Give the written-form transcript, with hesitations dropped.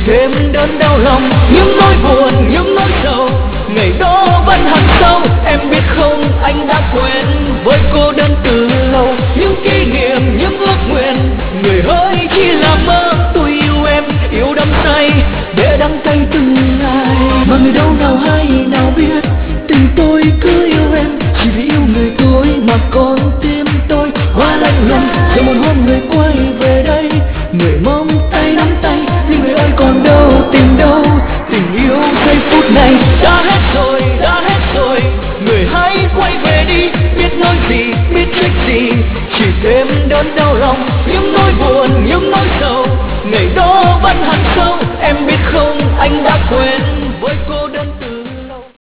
thêm đớn đau lòng. Những nỗi buồn, những nỗi sầu, ngày đó vẫn hằn sâu. Em biết không, anh đã quen với cô đơn từ lâu. Những kỷ niệm, những ước nguyện, người hỡi chỉ là mơ. Tôi yêu em, yêu đắm say để đắng cay từng ngày. Mà người đâu nào hay nào biết, tình tôi cứ yêu em chỉ vì yêu người tôi. Mà con tim tôi hoa lạnh lùng, rồi một hôm người quay về đây. Người mong tay nắm tay, nhưng người ơi còn đâu, tình đâu, tình yêu giây phút này. Đã hết rồi, đã hết rồi, người hãy quay về đi. Biết nói gì, biết trách gì, chỉ thêm đớn đau lòng.